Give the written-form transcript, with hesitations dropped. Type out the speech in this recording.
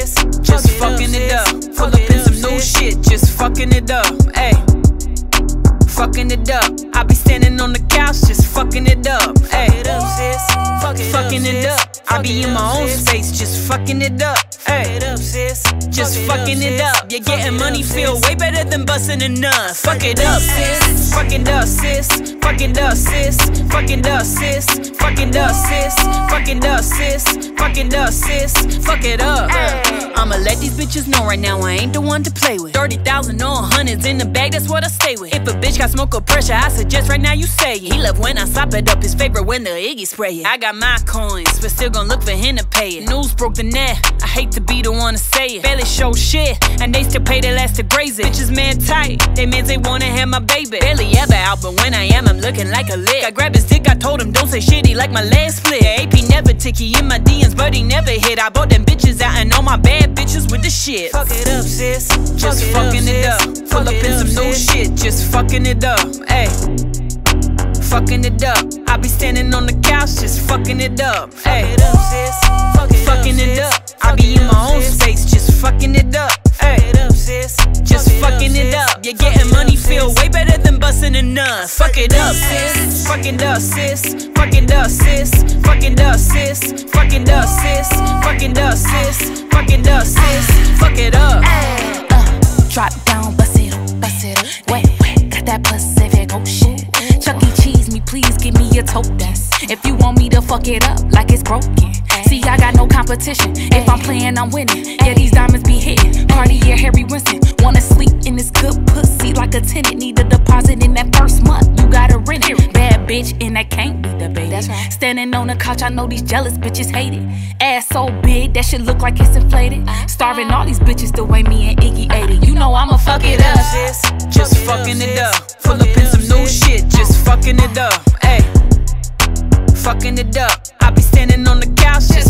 sis. Just fucking it up. Pull up in some new shit, just fucking it up. Ayy. Fucking it up. I be standing on the couch, just fucking it up. Ayy. Fucking it up. I be in my own space, just fucking it up. Ayy. Just fucking it up. You're getting money, feel way better than busting a nut. Fuck it up, sis. Fuck it up, sis. Fuck it up, sis. Fuck it up, sis. Fuck it up, sis. Fuck it up, sis. Fuck it up, sis. Fuck it up. I'ma let these bitches know right now I ain't the one to play with. 30,000 or hundreds in the bag, that's what I stay with. If a bitch got smoke or pressure, I suggest right now you say it. He love when I slap it up, his favorite when the Iggy spray it. I got my coins, but still gon' look for him to pay it. News broke the net, I hate to be the one to say it. Barely show shit, and they still pay their last to graze it. Bitches man tight, they mans they wanna have my baby. Barely ever out, but when I am, I'm looking like a lick. I grabbed his dick, I told him don't say shit, he like my last split. AP never ticky in my DMs, but he never hit. I bought them bitches out and all my bad bitches with the shit. Fuck it up, sis. Just fucking it up. Pull up in some new shit, just fucking it up. Ayy. Fucking it up. I be standing on the couch, just fucking it up. Ayy. Fucking it up. I be in my own space, just fucking it up. Ayy. Just fucking it up. You're getting money, feel way better than busting a nut. Fuck it up, sis. Fuck it up, sis. Fuck it up, sis. Fuck it up, sis. Fuck it up, sis. Fuck it up, sis. Fuck it up, sis. Fuck it up. Drop down, bust it up. Wet, got that Pacific Ocean. Chuck E. Cheese me, please give me a toe dance. If you want me to fuck it up like it's broken. See, I got no competition. If I'm playing, I'm winning. Yeah, these diamonds be hitting. Cartier, Harry Winston. Wanna sleep in this good pussy like a tenant. Need a deposit in that first month. You gotta rent it. Bad bitch, and that can't be debated. That's right. Standing on the couch, I know these jealous bitches hate it. Ass so big, that shit look like it's inflated. Starving all these bitches the way me and Iggy ate it. You know I'ma fuck it up. Just fucking it up. Pull up in some new shit, just fucking it up. Ayy. Fucking it up. I be standing on the couch, just